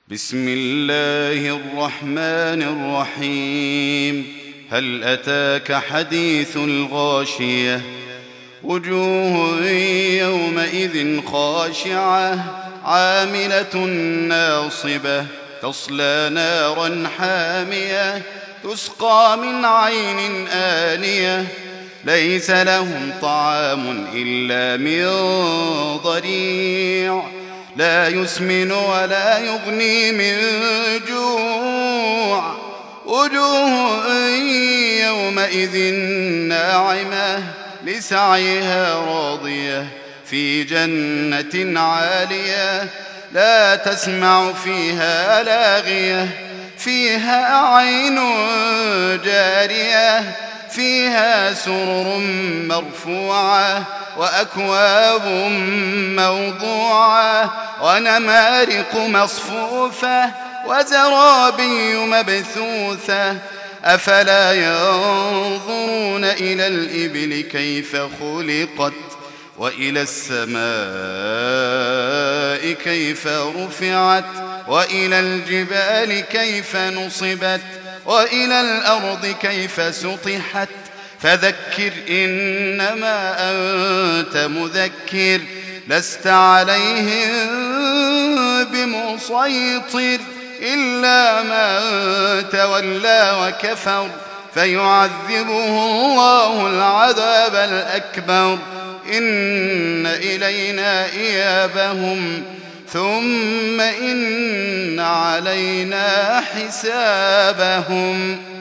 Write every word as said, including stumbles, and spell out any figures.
بسم الله الرحمن الرحيم. هل أتاك حديث الغاشية؟ وجوه يومئذ خاشعة عاملة ناصبة تصلى نارا حامية تسقى من عين آنية ليس لهم طعام إلا من ضريع لا يسمن ولا يغني من جوع. وجوه يومئذ ناعمة لسعيها راضية في جنة عالية لا تسمع فيها لاغية فيها عين جارية فيها سرر مرفوعة وأكواب موضوعة ونمارق مصفوفة وزرابي مبثوثة. أفلا ينظرون إلى الإبل كيف خلقت وإلى السماء كيف رفعت وإلى الجبال كيف نصبت وإلى الأرض كيف سطحت. فذكر إنما أنت مذكر لست عليهم بمسيطر إلا من تولى وكفر فيعذبه الله العذاب الأكبر. إن إلينا إيابهم ثم إن علينا حسابهم.